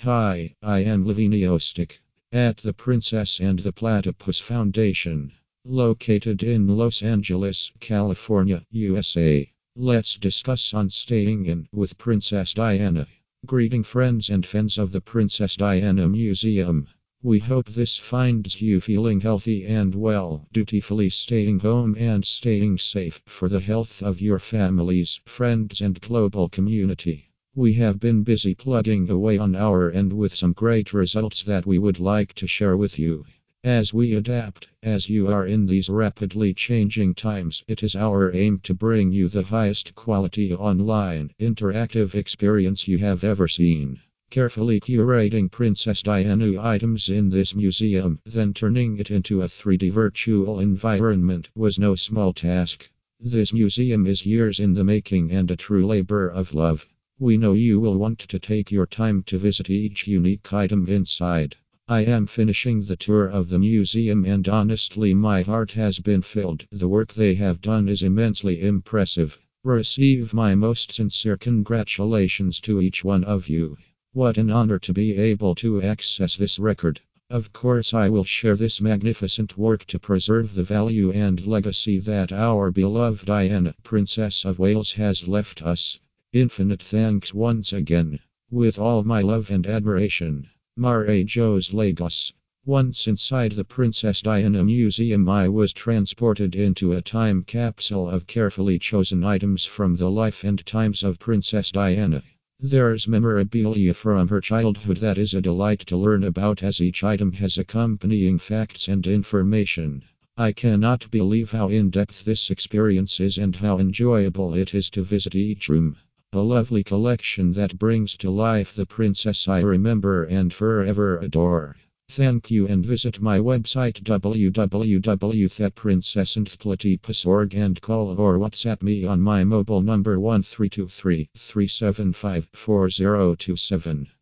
Hi, I am Lavinio Stick at the Princess and the Platypus Foundation, located in Los Angeles, California, USA. Let's discuss on staying in with Princess Diana. Greeting friends and fans of the Princess Diana Museum. We hope this finds you feeling healthy and well, dutifully staying home and staying safe for the health of your families, friends, and global community. We have been busy plugging away on our end with some great results that we would like to share with you. As we adapt, as you are in these rapidly changing times, it is our aim to bring you the highest quality online, interactive experience you have ever seen. Carefully curating Princess Diana items in this museum, then turning it into a 3D virtual environment, was no small task. This museum is years in the making and a true labor of love. We know you will want to take your time to visit each unique item inside. I am finishing the tour of the museum and honestly my heart has been filled. The work they have done is immensely impressive. Receive my most sincere congratulations to each one of you. What an honor to be able to access this record. Of course, I will share this magnificent work to preserve the value and legacy that our beloved Diana, Princess of Wales, has left us. Infinite thanks once again. With all my love and admiration. Mare Jos Lagos. Once inside the Princess Diana Museum, I was transported into a time capsule of carefully chosen items from the life and times of Princess Diana. There's memorabilia from her childhood that is a delight to learn about, as each item has accompanying facts and information. I cannot believe how in-depth this experience is and how enjoyable it is to visit each room. A lovely collection that brings to life the princess I remember and forever adore. Thank you, and visit my website www.theprincessandplatypus.org and call or WhatsApp me on my mobile number 1323 375 4027.